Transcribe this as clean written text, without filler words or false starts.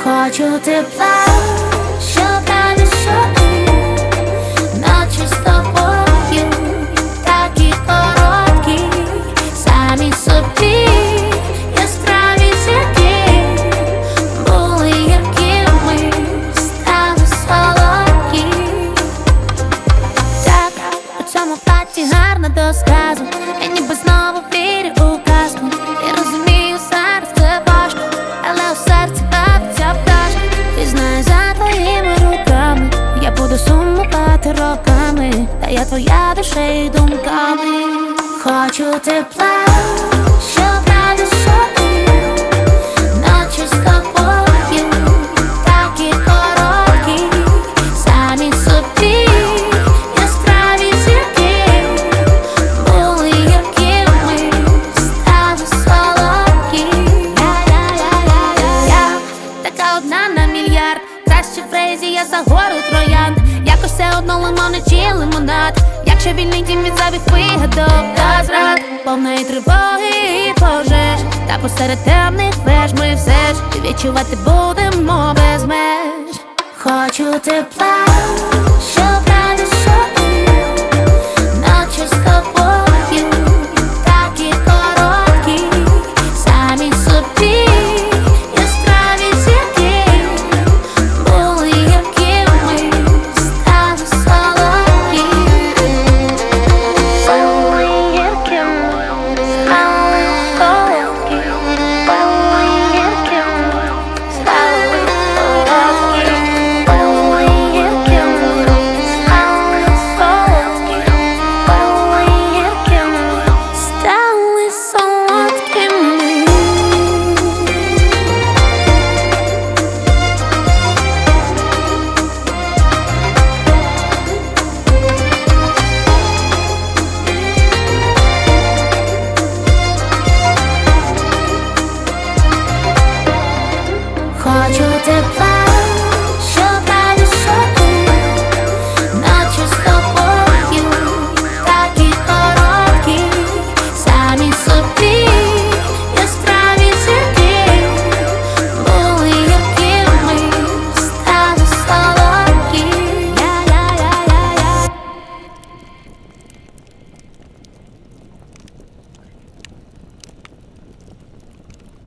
Хочу тепла, щоб раді щоки, ночі з тобою, такі короткі, самі собі, яскраві зірки, були якими, стали солодкі. Так, у цьому платі гарно до сказу, я ніби знову вірю у казку. Я розумію, зараз це важко, але у серці бавиться пташка. Ти знаєш, за твоїми руками я буду сумувати роками, та я твоя душею думками. Хочу тепла, щоб раді щоки, ночі з тобою, такі короткі, самі собі, яскраві зірки, були якими, стали солодкі. Я така одна на мільярд, краще фрезі, я за гору троянд. Якось все одно лимони чи лимонад, якщо вільний дім від зайвих вигадок та зрад, повної тривоги і пожеж, та посеред темних веж ми все ж відчувати будемо без меж. Хочу тепла,